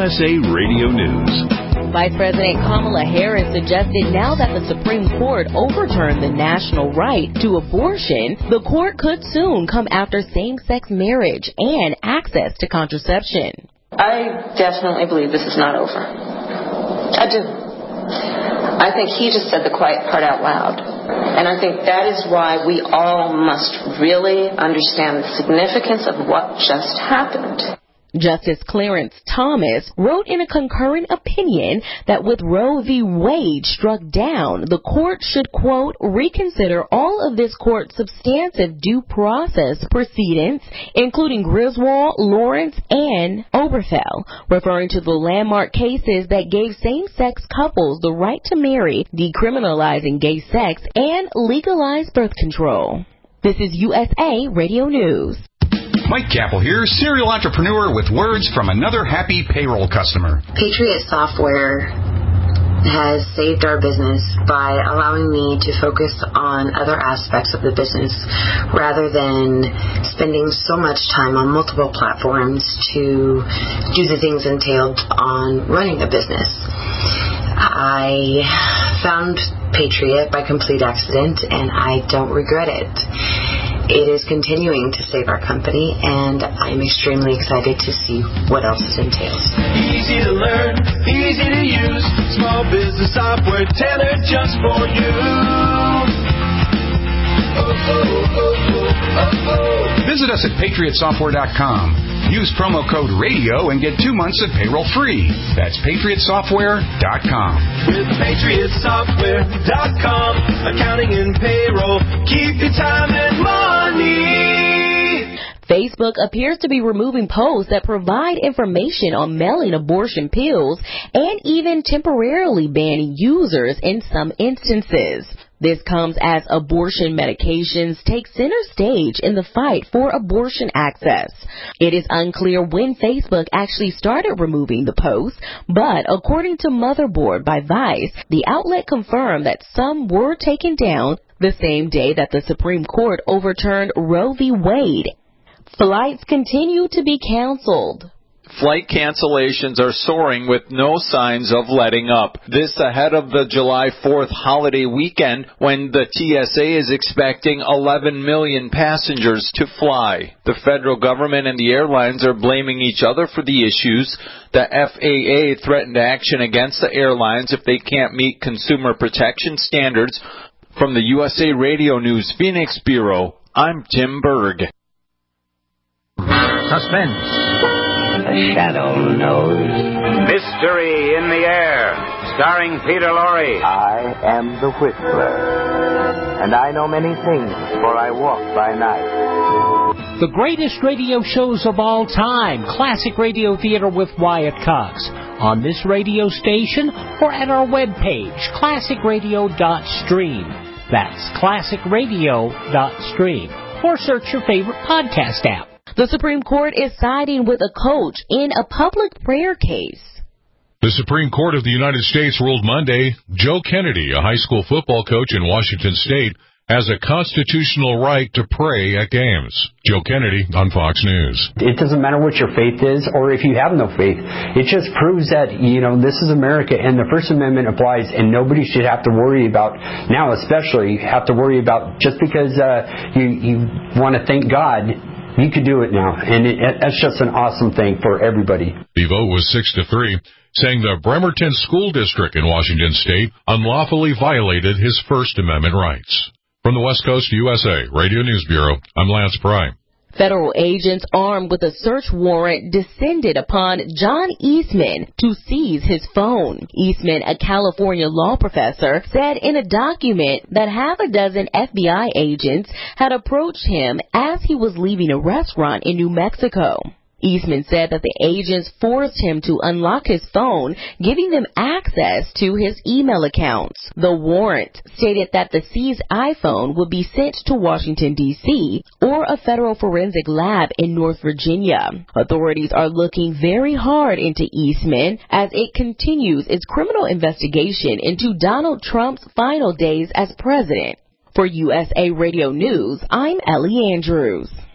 USA Radio News. Vice President Kamala Harris suggested now that the Supreme Court overturned the national right to abortion, the court could soon come after same-sex marriage and access to contraception. I definitely believe this is not over. I do. I think he just said the quiet part out loud. And I think that is why we all must really understand the significance of what just happened. Justice Clarence Thomas wrote in a concurrent opinion that with Roe v. Wade struck down, the court should, quote, reconsider all of this court's substantive due process proceedings, including Griswold, Lawrence, and Oberthel, referring to the landmark cases that gave same-sex couples the right to marry, decriminalizing gay sex, and legalized birth control. This is USA Radio News. Mike Capel here, serial entrepreneur with words from another happy payroll customer. Patriot Software has saved our business by allowing me to focus on other aspects of the business rather than spending so much time on multiple platforms to do the things entailed on running a business. I found Patriot by complete accident, and I don't regret it. It is continuing to save our company, and I'm extremely excited to see what else it entails. Easy to learn, easy to use, small business software tailored just for you. Visit us at patriotsoftware.com. Use promo code RADIO and get 2 months of payroll free. That's patriotsoftware.com. With patriotsoftware.com, accounting and payroll, keep your time and money. Facebook appears to be removing posts that provide information on mailing abortion pills and even temporarily banning users in some instances. This comes as abortion medications take center stage in the fight for abortion access. It is unclear when Facebook actually started removing the posts, but according to Motherboard by Vice, the outlet confirmed that some were taken down the same day that the Supreme Court overturned Roe v. Wade. Flights continue to be canceled. Flight cancellations are soaring with no signs of letting up. This ahead of the July 4th holiday weekend when the TSA is expecting 11 million passengers to fly. The federal government and the airlines are blaming each other for the issues. The FAA threatened action against the airlines if they can't meet consumer protection standards. From the USA Radio News Phoenix Bureau, I'm Tim Berg. Suspense. The shadow knows. Mystery in the Air, starring Peter Lorre. I am the Whistler, and I know many things, for I walk by night. The greatest radio shows of all time, Classic Radio Theater with Wyatt Cox, on this radio station or at our webpage, classicradio.stream. That's classicradio.stream. Or search your favorite podcast app. The Supreme Court is siding with a coach in a public prayer case. The Supreme Court of the United States ruled Monday Joe Kennedy, a high school football coach in Washington State, has a constitutional right to pray at games. Joe Kennedy on Fox News. It doesn't matter what your faith is or if you have no faith. It just proves that, this is America and the First Amendment applies and nobody should have to worry about, now especially, have to worry about just because you want to thank God. You could do it now, and that's just an awesome thing for everybody. The vote was 6-3, saying the Bremerton School District in Washington State unlawfully violated his First Amendment rights. From the West Coast USA Radio News Bureau, I'm Lance Pry. Federal agents armed with a search warrant descended upon John Eastman to seize his phone. Eastman, a California law professor, said in a document that half a dozen FBI agents had approached him as he was leaving a restaurant in New Mexico. Eastman said that the agents forced him to unlock his phone, giving them access to his email accounts. The warrant stated that the seized iPhone would be sent to Washington, D.C., or a federal forensic lab in North Virginia. Authorities are looking very hard into Eastman as it continues its criminal investigation into Donald Trump's final days as president. For USA Radio News, I'm Ellie Andrews.